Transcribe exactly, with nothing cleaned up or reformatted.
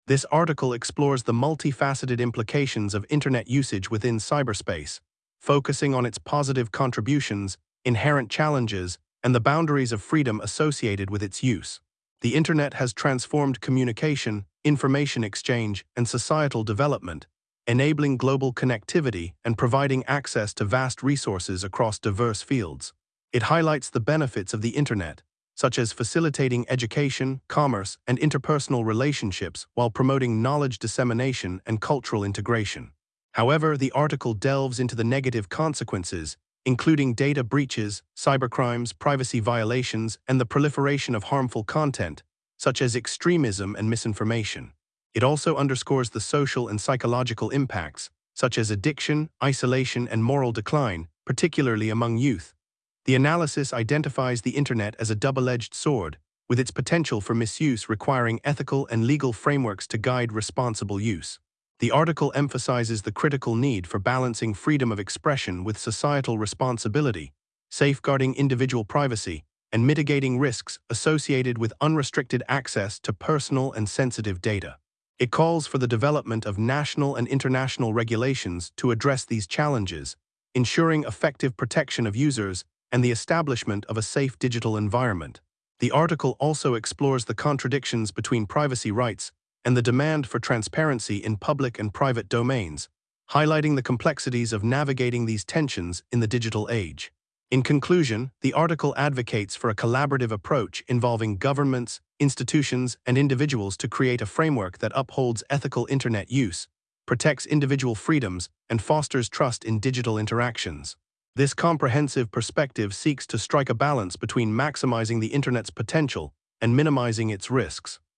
This article explores the multifaceted implications of Internet usage within cyberspace, focusing on its positive contributions, inherent challenges, and the boundaries of freedom associated with its use. The Internet has transformed communication, information exchange, and societal development, enabling global connectivity and providing access to vast resources across diverse fields. It highlights the benefits of the Internet, such as facilitating education, commerce, and interpersonal relationships while promoting knowledge dissemination and cultural integration. However, the article delves into the negative consequences, including data breaches, cybercrimes, privacy violations, and the proliferation of harmful content, such as extremism and misinformation. It also underscores the social and psychological impacts, such as addiction, isolation, and moral decline, particularly among youth. The analysis identifies the Internet as a double-edged sword, with its potential for misuse requiring ethical and legal frameworks to guide responsible use. The article emphasizes the critical need for balancing freedom of expression with societal responsibility, safeguarding individual privacy, and mitigating risks associated with unrestricted access to personal and sensitive data. It calls for the development of national and international regulations to address these challenges, ensuring effective protection of users and the establishment of a safe digital environment. The article also explores the contradictions between privacy rights and the demand for transparency in public and private domains, highlighting the complexities of navigating these tensions in the digital age. In conclusion, the article advocates for a collaborative approach involving governments, institutions, and individuals to create a framework that upholds ethical Internet use, protects individual freedoms, and fosters trust in digital interactions. This comprehensive perspective seeks to strike a balance between maximizing the Internet's potential and minimizing its risks.